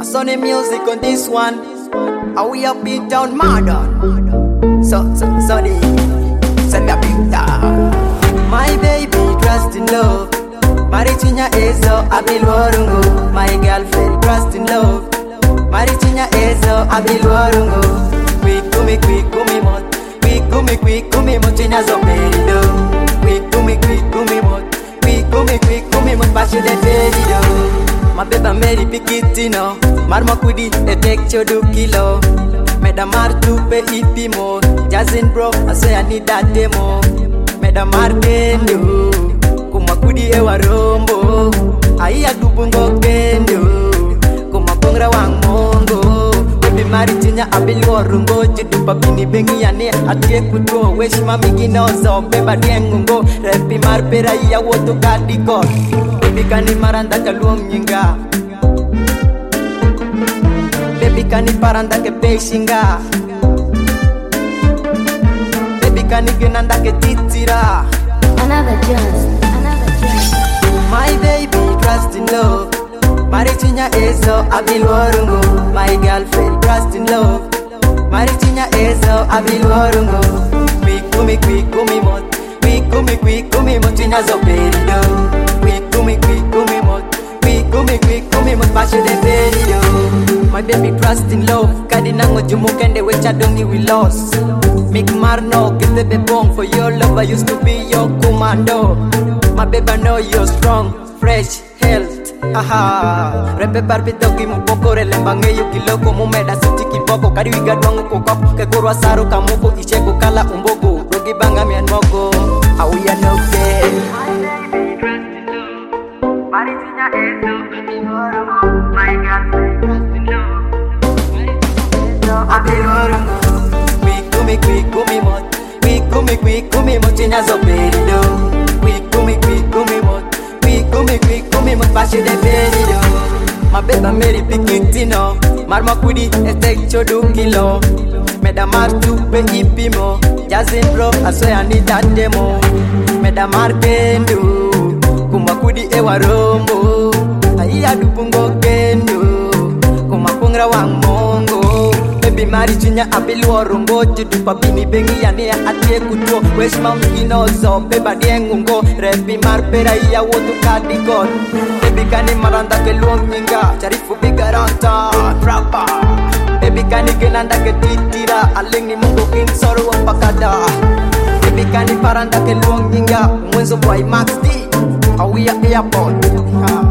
Sunny music on this one. Are we up beat down modern? So the send me a big down. My baby trust in love. Marichinya ezo abil warungu. My girlfriend trust in love. Marichinya ezo abil warungu. Quick mot. Quick mot chinya zo perido. Quick mot. Quick mot bashi de perido. My baby Mary Pikitino, Marma Kudi, a take chodu kilo. Medamar tupe ipimo, Jazin bro, I say I need that demo. Medamar kendo, Kumakudi ewa rombo. Aiya dubungo kendo, Kumakongra wang mongo. Baby Marichinya abili warungo, Jidupa bini bengi yane, Atie kutuo, Weshima migino zo, Beba diengungo, Repi marpera iya woto kadiko. Baby kani maranda ke luong nyinga. Baby kani paranda ke peshinga. Baby kani genanda ke titira. Another chance. My baby trust in love. Marichinya ezo abil warungu. My girlfriend trust in love. Marichinya ezo abil warungu. Quick mot. Quick mot chinya zo perido. Quick mot bashi de perido. My baby trust in love. Kadi nango jumukende wecha dongi we lost. Make marno get the bebong for your love. I used to be your commando. My baby know you're strong, fresh, health. Aha, repe barbitoki mupoko relembange yukiloko mumeda suti kiboko kari wiga dwangu kokopo ke kurwa saru kamuko icheko kala umbogo rogi banga mian mogo how we are no fair. Marichinya ezo my girlfriend trust in love. Abil warungu. Quick mot chinya zo perido. Quick mot bashi de perido. My baby Mary Pikitino, Marma Kudi take chodu kilo. Medamar tupe ipimo, Jazin bro I swear I need that demo. Medamar kendo, Kumakudi ewa rombo. Aiya dupungo kendo, Kumakongra wang mongo. Baby Marichinya abil warungo. Jidupa bini bengi yane atie kutuo. Weshima mgino zo beba diengungo. Repi marpera iya wotu kadikot. Baby kani maranda ke luong nyinga. Charifu bigaranta trapa. Baby kani genanda ke titira. Aling ni mungo king soro wapakada. Baby kani paranda ke luong nyinga. Mwenzo boy Max D. Awiya airport.